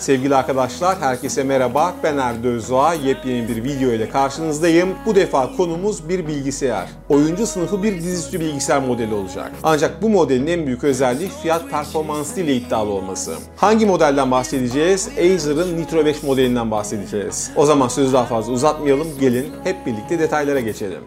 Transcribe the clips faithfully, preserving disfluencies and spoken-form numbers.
Sevgili arkadaşlar, herkese merhaba. Ben Erdo Özdoğa. Yepyeni bir video ile karşınızdayım. Bu defa konumuz bir bilgisayar. Oyuncu sınıfı bir dizüstü bilgisayar modeli olacak. Ancak bu modelin en büyük özelliği fiyat performansı ile iddialı olması. Hangi modelden bahsedeceğiz? Acer'ın Nitro beş modelinden bahsedeceğiz. O zaman sözü daha fazla uzatmayalım. Gelin hep birlikte detaylara geçelim.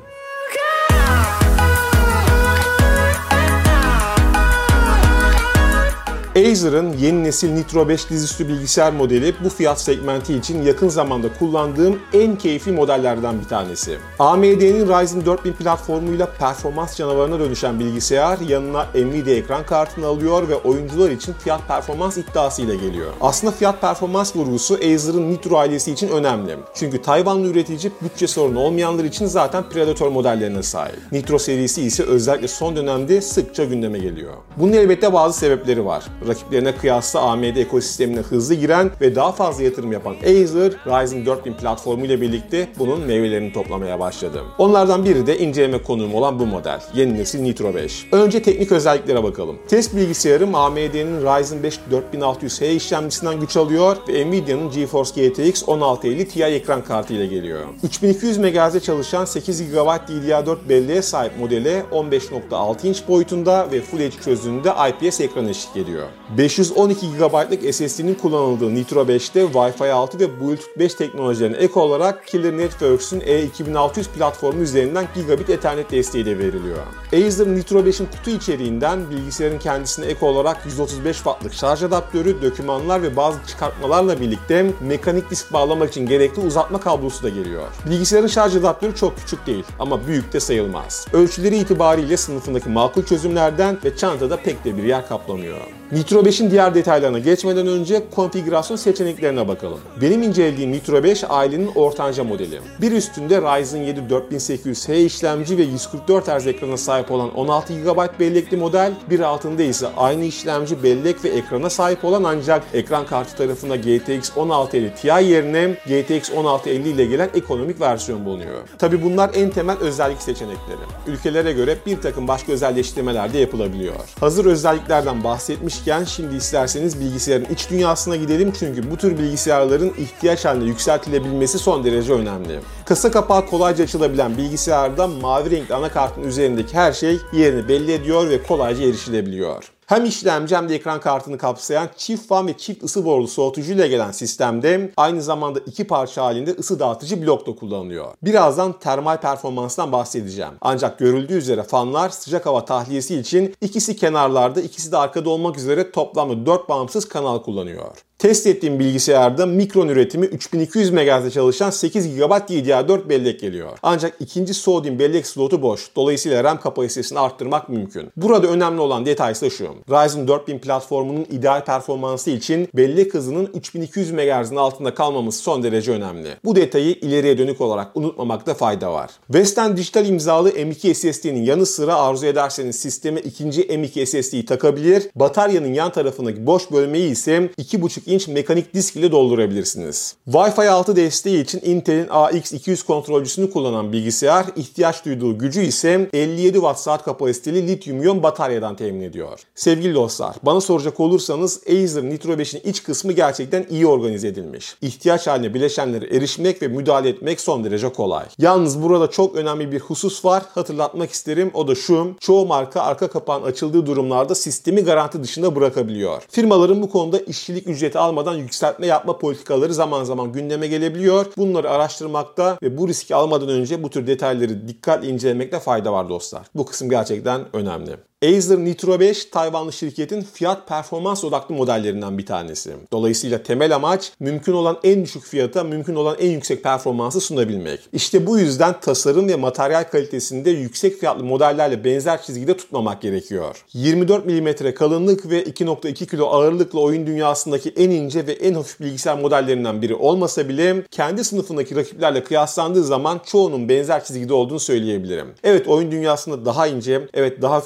Acer'ın yeni nesil Nitro beş dizüstü bilgisayar modeli bu fiyat segmenti için yakın zamanda kullandığım en keyifli modellerden bir tanesi. A M D'nin Ryzen dört bin platformuyla performans canavarına dönüşen bilgisayar yanına Nvidia ekran kartını alıyor ve oyuncular için fiyat performans iddiasıyla geliyor. Aslında fiyat performans vurgusu Acer'ın Nitro ailesi için önemli. Çünkü Tayvanlı üretici bütçe sorunu olmayanlar için zaten Predator modellerine sahip. Nitro serisi ise özellikle son dönemde sıkça gündeme geliyor. Bunun elbette bazı sebepleri var. Rakiplerine kıyasla A M D ekosistemine hızlı giren ve daha fazla yatırım yapan Acer, Ryzen dört bin platformu ile birlikte bunun meyvelerini toplamaya başladı. Onlardan biri de inceleme konuğum olan bu model, yeni nesil Nitro beş. Önce teknik özelliklere bakalım. Test bilgisayarım A M D'nin Ryzen beş dört bin altı yüz H işlemcisinden güç alıyor ve Nvidia'nın GeForce G T X on altı elli Ti ekran kartı ile geliyor. üç bin iki yüz megahertz'e çalışan sekiz gigabayt D D R dört belleğe sahip modele on beş nokta altı inç boyutunda ve Full H D çözünürlüğünde I P S ekran eşlik ediyor. beş yüz on iki gigabaytlık S S D'nin kullanıldığı Nitro beşte Wi-Fi altı ve Bluetooth beş teknolojilerine ek olarak Killer Networks'ün E iki bin altı yüz platformu üzerinden Gigabit Ethernet desteği de veriliyor. Acer Nitro beşin kutu içeriğinden bilgisayarın kendisine ek olarak yüz otuz beş wattlık şarj adaptörü, dokümanlar ve bazı çıkartmalarla birlikte mekanik disk bağlamak için gerekli uzatma kablosu da geliyor. Bilgisayarın şarj adaptörü çok küçük değil ama büyük de sayılmaz. Ölçüleri itibariyle sınıfındaki makul çözümlerden ve çantada pek de bir yer kaplamıyor. Nitro beşin diğer detaylarına geçmeden önce konfigürasyon seçeneklerine bakalım. Benim incelediğim Nitro beş ailenin ortanca modeli. Bir üstünde Ryzen yedi dört bin sekiz yüz H işlemci ve yüz kırk dört hertz ekrana sahip olan on altı gigabayt bellekli model, bir altında ise aynı işlemci, bellek ve ekrana sahip olan ancak ekran kartı tarafında G T X on altı elli Ti yerine G T X on altı elli ile gelen ekonomik versiyon bulunuyor. Tabi bunlar en temel özellik seçenekleri. Ülkelere göre bir takım başka özelleştirmeler de yapılabiliyor. Hazır özelliklerden bahsetmiş şimdi isterseniz bilgisayarın iç dünyasına gidelim çünkü bu tür bilgisayarların ihtiyaç haline yükseltilebilmesi son derece önemli. Kasa kapağı kolayca açılabilen bilgisayarda mavi renkli anakartın üzerindeki her şey yerini belli ediyor ve kolayca erişilebiliyor. Hem işlemci hem de ekran kartını kapsayan çift fan ve çift ısı borulu soğutucuyla gelen sistemde aynı zamanda iki parça halinde ısı dağıtıcı blok da kullanılıyor. Birazdan termal performanstan bahsedeceğim. Ancak görüldüğü üzere fanlar sıcak hava tahliyesi için ikisi kenarlarda, ikisi de arkada olmak üzere toplamda dört bağımsız kanal kullanıyor. Test ettiğim bilgisayarda Micron üretimi üç bin iki yüz megahertz'e çalışan sekiz gigabayt D D R dört bellek geliyor. Ancak ikinci SODIMM bellek slotu boş. Dolayısıyla RAM kapasitesini arttırmak mümkün. Burada önemli olan detay ise şu. Ryzen dört bin platformunun ideal performansı için bellek hızının üç bin iki yüz megahertz'in altında kalmaması son derece önemli. Bu detayı ileriye dönük olarak unutmamakta fayda var. Western Digital imzalı M iki S S D'nin yanı sıra arzu ederseniz sisteme ikinci M iki S S D'yi takabilir. Bataryanın yan tarafındaki boş bölmeyi ise iki buçuk inç mekanik disk ile doldurabilirsiniz. Wi-Fi altı desteği için Intel'in A X iki yüz kontrolcüsünü kullanan bilgisayar, ihtiyaç duyduğu gücü ise elli yedi watt saat kapasiteli lityum iyon bataryadan temin ediyor. Sevgili dostlar, bana soracak olursanız Acer Nitro beşin iç kısmı gerçekten iyi organize edilmiş. İhtiyaç haline bileşenlere erişmek ve müdahale etmek son derece kolay. Yalnız burada çok önemli bir husus var, hatırlatmak isterim, o da şu: çoğu marka arka kapağın açıldığı durumlarda sistemi garanti dışında bırakabiliyor. Firmaların bu konuda işçilik ücreti almadan yükseltme yapma politikaları zaman zaman gündeme gelebiliyor. Bunları araştırmakta ve bu riski almadan önce bu tür detayları dikkatle incelemekte fayda var dostlar. Bu kısım gerçekten önemli. Acer Nitro beş, Tayvanlı şirketin fiyat performans odaklı modellerinden bir tanesi. Dolayısıyla temel amaç mümkün olan en düşük fiyata mümkün olan en yüksek performansı sunabilmek. İşte bu yüzden tasarım ve materyal kalitesinde yüksek fiyatlı modellerle benzer çizgide tutmamak gerekiyor. yirmi dört milimetre kalınlık ve iki nokta iki kilo ağırlıkla oyun dünyasındaki en ince ve en hafif bilgisayar modellerinden biri olmasa bile kendi sınıfındaki rakiplerle kıyaslandığı zaman çoğunun benzer çizgide olduğunu söyleyebilirim. Evet, oyun dünyasında daha ince, evet daha hafif bilgisayar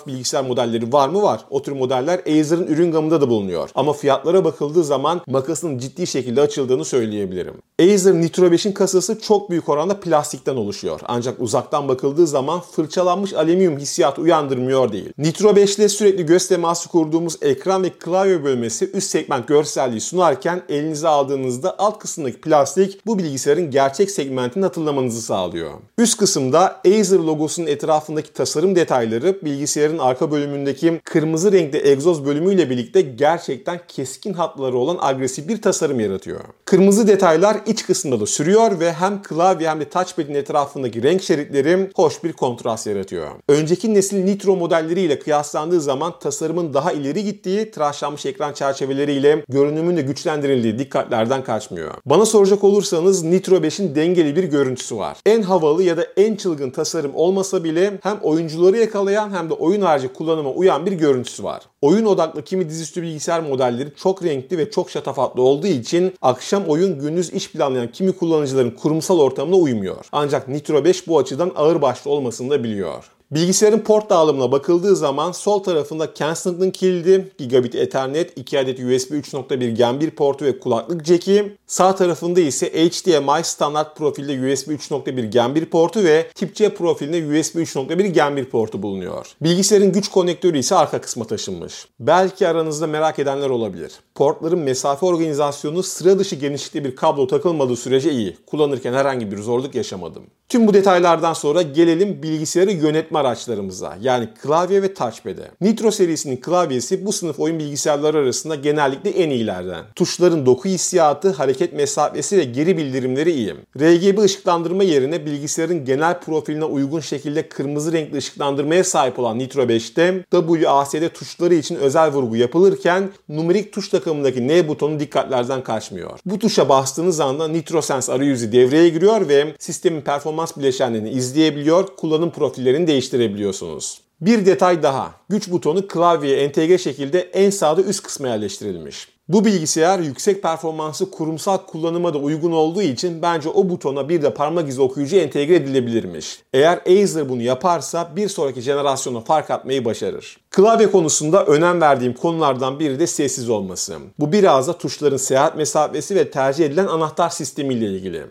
bilgisayar modelleri var mı? Var. O tür modeller Acer'ın ürün gamında da bulunuyor. Ama fiyatlara bakıldığı zaman makasın ciddi şekilde açıldığını söyleyebilirim. Acer Nitro beşin kasası çok büyük oranda plastikten oluşuyor. Ancak uzaktan bakıldığı zaman fırçalanmış alüminyum hissiyatı uyandırmıyor değil. Nitro beş ile sürekli göz teması kurduğumuz ekran ve klavye bölmesi üst segment görselliği sunarken elinize aldığınızda alt kısımdaki plastik bu bilgisayarın gerçek segmentini hatırlamanızı sağlıyor. Üst kısımda Acer logosunun etrafındaki tasarım detayları bilgisayarın arka bölümündeki kırmızı renkli egzoz bölümüyle birlikte gerçekten keskin hatları olan agresif bir tasarım yaratıyor. Kırmızı detaylar iç kısımda da sürüyor ve hem klavye hem de touchpad'in etrafındaki renk şeritleri hoş bir kontrast yaratıyor. Önceki nesil Nitro modelleriyle kıyaslandığı zaman tasarımın daha ileri gittiği, tıraşlanmış ekran çerçeveleriyle görünümün de güçlendirildiği dikkatlerden kaçmıyor. Bana soracak olursanız Nitro beşin dengeli bir görüntüsü var. En havalı ya da en çılgın tasarım olmasa bile hem oyuncuları yakalayan hem de oyun harici kullanıma uyan bir görüntüsü var. Oyun odaklı kimi dizüstü bilgisayar modelleri çok renkli ve çok şatafatlı olduğu için akşam oyun gündüz iş planlayan kimi kullanıcıların kurumsal ortamına uymuyor. Ancak Nitro beş bu açıdan ağırbaşlı olmasını da biliyor. Bilgisayarın port dağılımına bakıldığı zaman sol tarafında Kensington kilidi, Gigabit Ethernet, iki adet U S B üç nokta bir Gen bir portu ve kulaklık jack'i, sağ tarafında ise H D M I standart profilde U S B üç nokta bir Gen bir portu ve Tip C profilinde U S B üç nokta bir Gen bir portu bulunuyor. Bilgisayarın güç konnektörü ise arka kısma taşınmış. Belki aranızda merak edenler olabilir. Portların mesafe organizasyonu sıra dışı genişlikte bir kablo takılmadığı sürece iyi. Kullanırken herhangi bir zorluk yaşamadım. Tüm bu detaylardan sonra gelelim bilgisayarı yönetme araçlarımıza, yani klavye ve touchpad'e. Nitro serisinin klavyesi bu sınıf oyun bilgisayarları arasında genellikle en iyilerden. Tuşların doku hissiyatı, hareket mesafesi ve geri bildirimleri iyi. R G B ışıklandırma yerine bilgisayarın genel profiline uygun şekilde kırmızı renkli ışıklandırmaya sahip olan Nitro beşte W A S D tuşları için özel vurgu yapılırken numerik tuş takımındaki N butonu dikkatlerden kaçmıyor. Bu tuşa bastığınız anda NitroSense arayüzü devreye giriyor ve sistemin performans bileşenlerini izleyebiliyor, kullanım profillerini değiştirebiliyorsunuz. Bir detay daha. Güç butonu klavyeye entegre şekilde en sağda üst kısma yerleştirilmiş. Bu bilgisayar yüksek performanslı kurumsal kullanıma da uygun olduğu için bence o butona bir de parmak izi okuyucu entegre edilebilirmiş. Eğer Acer bunu yaparsa bir sonraki jenerasyona fark atmayı başarır. Klavye konusunda önem verdiğim konulardan biri de sessiz olması. Bu biraz da tuşların seyahat mesafesi ve tercih edilen anahtar sistemiyle ilgili.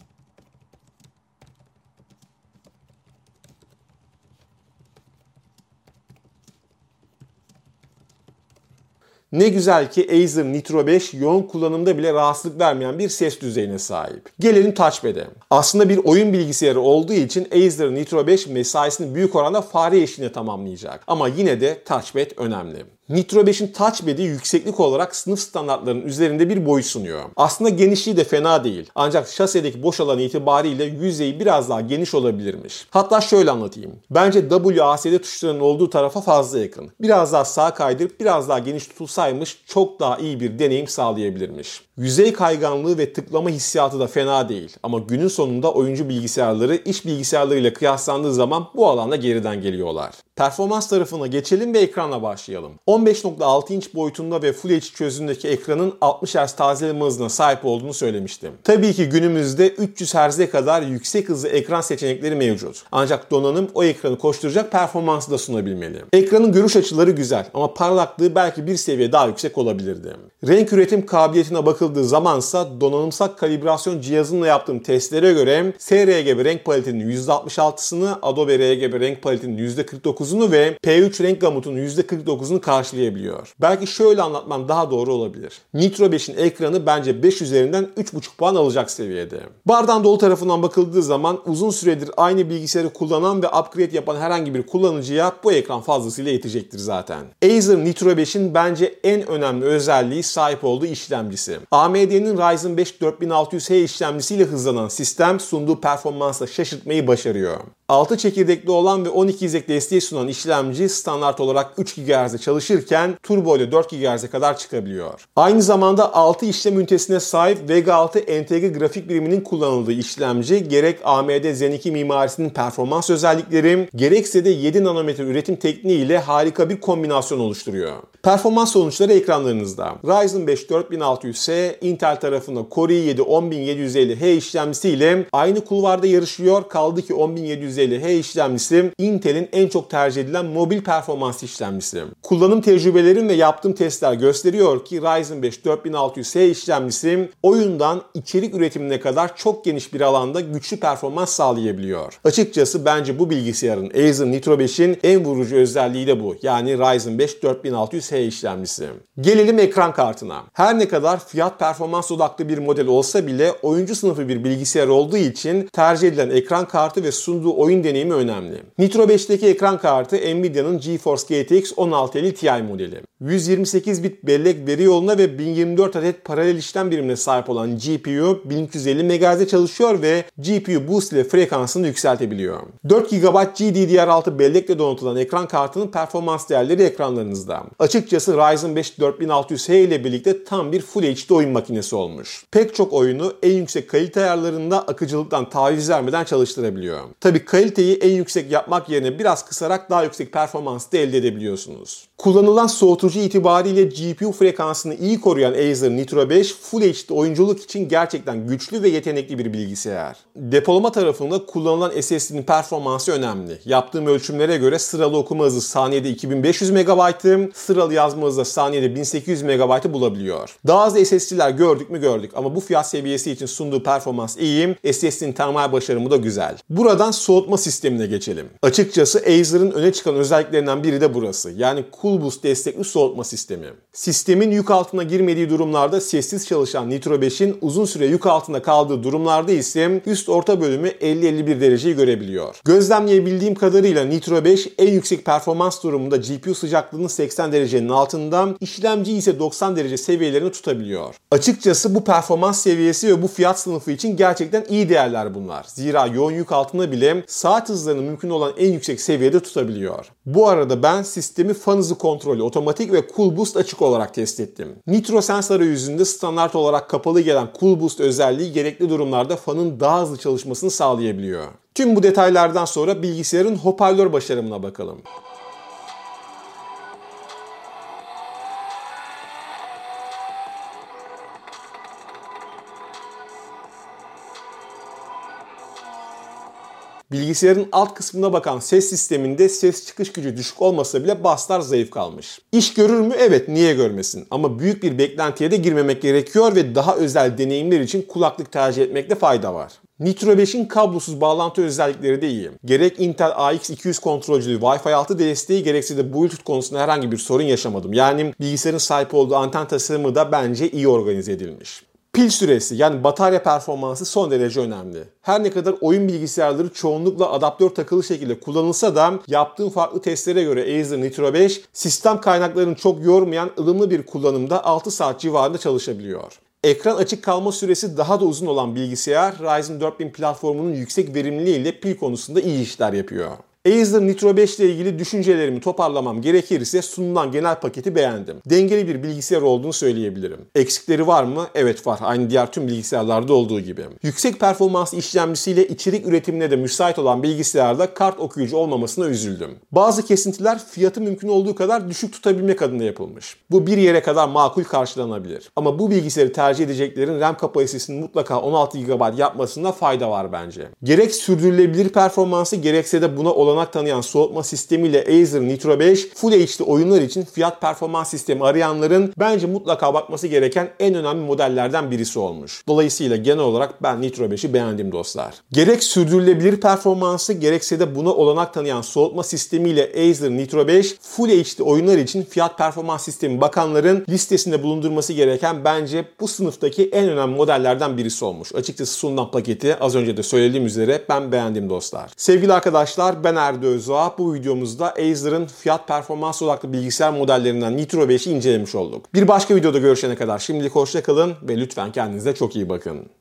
Ne güzel ki Acer Nitro beş yoğun kullanımda bile rahatsızlık vermeyen bir ses düzeyine sahip. Gelelim touchpad'e. Aslında bir oyun bilgisayarı olduğu için Acer Nitro beş mesaisini büyük oranda fare eşliğinde tamamlayacak. Ama yine de touchpad önemli. Nitro beşin touchpad'i yükseklik olarak sınıf standartlarının üzerinde bir boy sunuyor. Aslında genişliği de fena değil. Ancak şasedeki boş alan itibariyle yüzeyi biraz daha geniş olabilirmiş. Hatta şöyle anlatayım. Bence W A S D tuşlarının olduğu tarafa fazla yakın. Biraz daha sağa kaydırıp biraz daha geniş tutulsaymış çok daha iyi bir deneyim sağlayabilirmiş. Yüzey kayganlığı ve tıklama hissiyatı da fena değil. Ama günün sonunda oyuncu bilgisayarları iş bilgisayarlarıyla kıyaslandığı zaman bu alanda geriden geliyorlar. Performans tarafına geçelim ve ekranla başlayalım. on beş nokta altı inç boyutunda ve Full H D çözünürlüğündeki ekranın altmış hertz tazeleme hızına sahip olduğunu söylemiştim. Tabii ki günümüzde üç yüz hertz'e kadar yüksek hızlı ekran seçenekleri mevcut. Ancak donanım o ekranı koşturacak performansı da sunabilmeli. Ekranın görüş açıları güzel ama parlaklığı belki bir seviye daha yüksek olabilirdi. Renk üretim kabiliyetine bakıldığı zamansa donanımsal kalibrasyon cihazımla yaptığım testlere göre sRGB renk paletinin yüzde altmış altısını, Adobe R G B renk paletinin yüzde kırk dokuzunu ve P üç renk gamutunun yüzde kırk dokuzunu karşılayabiliyor. Belki şöyle anlatmam daha doğru olabilir. Nitro beşin ekranı bence beş üzerinden üç buçuk puan alacak seviyede. Bardağın dolu tarafından bakıldığı zaman uzun süredir aynı bilgisayarı kullanan ve upgrade yapan herhangi bir kullanıcıya bu ekran fazlasıyla yetecektir zaten. Acer Nitro beşin bence en önemli özelliği sahip olduğu işlemcisi. A M D'nin Ryzen beş dört bin altı yüz H işlemcisiyle hızlanan sistem sunduğu performansla şaşırtmayı başarıyor. altı çekirdekli olan ve on iki izlek desteği sunan işlemci standart olarak üç gigahertz'e çalışırken turbo ile dört gigahertz'e kadar çıkabiliyor. Aynı zamanda altı işlem ünitesine sahip Vega altı entegre grafik biriminin kullanıldığı işlemci gerek A M D Zen iki mimarisinin performans özellikleri gerekse de yedi nanometre üretim tekniği ile harika bir kombinasyon oluşturuyor. Performans sonuçları ekranlarınızda. Ryzen beş dört bin altı yüz X, Intel tarafında Core i yedi on bin yedi yüz elli H işlemcisiyle aynı kulvarda yarışıyor. Kaldı ki on bin yedi yüz elli H işlemcisi Intel'in en çok tercih edilen mobil performans işlemcisi. Kullanım tecrübelerim ve yaptığım testler gösteriyor ki Ryzen beş dört bin altı yüz H işlemcisi oyundan içerik üretimine kadar çok geniş bir alanda güçlü performans sağlayabiliyor. Açıkçası bence bu bilgisayarın Acer Nitro beşin en vurucu özelliği de bu. Yani Ryzen beş dört bin altı yüz H işlemcisi. Gelelim ekran kartına. Her ne kadar fiyat performans odaklı bir model olsa bile oyuncu sınıfı bir bilgisayar olduğu için tercih edilen ekran kartı ve sunduğu oyun deneyimi önemli. Nitro beşteki ekran kartı Nvidia'nın GeForce G T X on altı elli Ti modeli. yüz yirmi sekiz bit bellek veri yoluna ve bin yirmi dört adet paralel işlem birimine sahip olan G P U bin üç yüz elli megahertz'e çalışıyor ve G P U boost ile frekansını yükseltebiliyor. dört gigabayt G D D R altı bellekle donatılan ekran kartının performans değerleri ekranlarınızda. Açıkçası Ryzen beş dört bin altı yüz H ile birlikte tam bir Full H D oyun makinesi olmuş. Pek çok oyunu en yüksek kalite ayarlarında akıcılıktan taviz vermeden çalıştırabiliyor. Tabii kaliteyi en yüksek yapmak yerine biraz kısarak daha yüksek performans da elde edebiliyorsunuz. Kullanılan soğutucu itibariyle G P U frekansını iyi koruyan Acer Nitro beş Full H D oyunculuk için gerçekten güçlü ve yetenekli bir bilgisayar. Depolama tarafında kullanılan S S D'nin performansı önemli. Yaptığım ölçümlere göre sıralı okuma hızı saniyede iki bin beş yüz megabayt'ı, sıralı yazma hızı saniyede bin sekiz yüz megabayt'ı bulabiliyor. Daha az S S D'ler gördük mü gördük ama bu fiyat seviyesi için sunduğu performans iyi, S S D'nin termal başarımı da güzel. Buradan soğutma sistemine geçelim. Açıkçası Acer'ın öne çıkan özelliklerinden biri de burası. Yani Cool Boost destekli soğutma sistemi. Sistemin yük altına girmediği durumlarda sessiz çalışan Nitro beşin uzun süre yük altında kaldığı durumlarda ise üst orta bölümü elli elli bir dereceyi görebiliyor. Gözlemleyebildiğim kadarıyla Nitro beş en yüksek performans durumunda G P U sıcaklığının seksen derecenin altında, işlemci ise doksan derece seviyelerini tutabiliyor. Açıkçası bu performans seviyesi ve bu fiyat sınıfı için gerçekten iyi değerler bunlar. Zira yoğun yük altında bile saat hızlarını mümkün olan en yüksek seviyede tutabiliyor. Bu arada ben sistemi fan hızı kontrolü otomatik ve Cool Boost açık olarak test ettim. Nitro Sense arayüzünde standart olarak kapalı gelen Cool Boost özelliği gerekli durumlarda fanın daha hızlı çalışmasını sağlayabiliyor. Tüm bu detaylardan sonra bilgisayarın hoparlör başarımına bakalım. Bilgisayarın alt kısmına bakan ses sisteminde ses çıkış gücü düşük olmasa bile basslar zayıf kalmış. İş görür mü? Evet, niye görmesin? Ama büyük bir beklentiye de girmemek gerekiyor ve daha özel deneyimler için kulaklık tercih etmekte fayda var. Nitro beşin kablosuz bağlantı özellikleri de iyi. Gerek Intel A X iki yüz kontrolcülü Wi-Fi altı desteği gerekse de Bluetooth konusunda herhangi bir sorun yaşamadım. Yani bilgisayarın sahip olduğu anten tasarımı da bence iyi organize edilmiş. Pil süresi yani batarya performansı son derece önemli. Her ne kadar oyun bilgisayarları çoğunlukla adaptör takılı şekilde kullanılsa da yaptığım farklı testlere göre Acer Nitro beş sistem kaynaklarını çok yormayan ılımlı bir kullanımda altı saat civarında çalışabiliyor. Ekran açık kalma süresi daha da uzun olan bilgisayar Ryzen dört bin platformunun yüksek verimliliği ile pil konusunda iyi işler yapıyor. Acer Nitro beş ile ilgili düşüncelerimi toparlamam gerekirse sunulan genel paketi beğendim. Dengeli bir bilgisayar olduğunu söyleyebilirim. Eksikleri var mı? Evet var. Aynı diğer tüm bilgisayarlarda olduğu gibi. Yüksek performans işlemcisiyle içerik üretimine de müsait olan bilgisayarda kart okuyucu olmamasına üzüldüm. Bazı kesintiler fiyatı mümkün olduğu kadar düşük tutabilmek adına yapılmış. Bu bir yere kadar makul karşılanabilir. Ama bu bilgisayarı tercih edeceklerin RAM kapasitesini mutlaka on altı gigabayt yapmasında fayda var bence. Gerek sürdürülebilir performansı gerekse de buna olan tanıyan soğutma sistemiyle Acer Nitro beş Full H D oyunlar için fiyat performans sistemi arayanların bence mutlaka bakması gereken en önemli modellerden birisi olmuş. Dolayısıyla genel olarak ben Nitro beşi beğendim dostlar. Gerek sürdürülebilir performansı gerekse de buna olanak tanıyan soğutma sistemiyle Acer Nitro beş Full H D oyunlar için fiyat performans sistemi bakanların listesinde bulundurması gereken bence bu sınıftaki en önemli modellerden birisi olmuş. Açıkçası sunulan paketi az önce de söylediğim üzere ben beğendim dostlar. Sevgili arkadaşlar, ben Erdi Özdoğa. Bu videomuzda Acer'ın fiyat performans odaklı bilgisayar modellerinden Nitro beşi incelemiş olduk. Bir başka videoda görüşene kadar şimdilik hoşça kalın ve lütfen kendinize çok iyi bakın.